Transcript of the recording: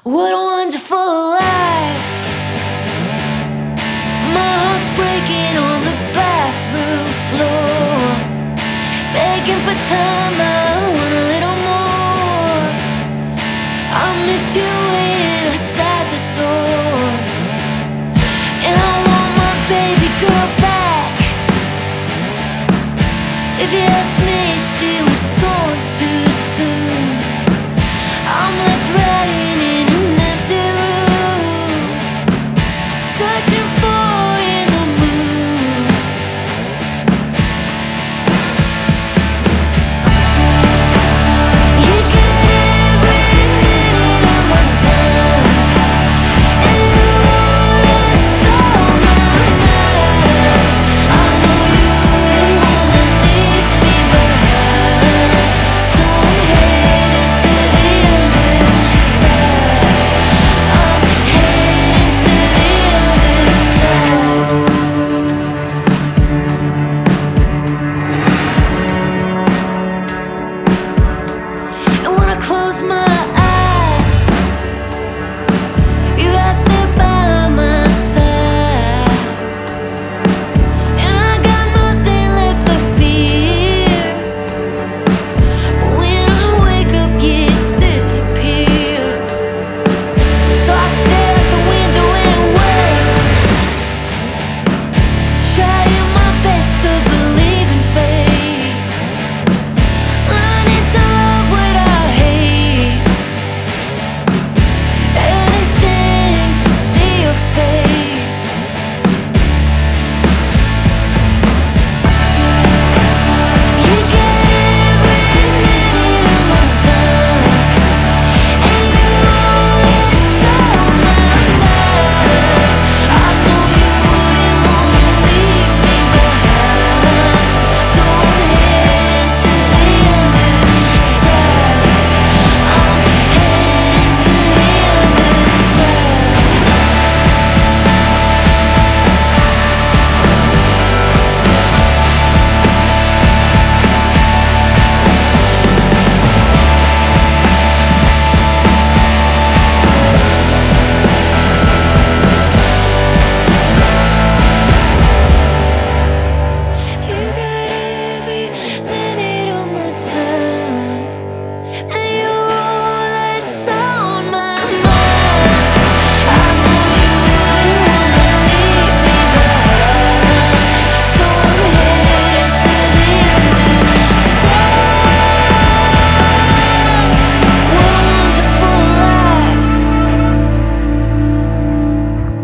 What a wonderful life. My heart's breaking on the bathroom floor, begging for time, I want a little more. I miss you waiting outside the door, and I want my baby girl back. If you ask me, she was gone too soon. I'm left riding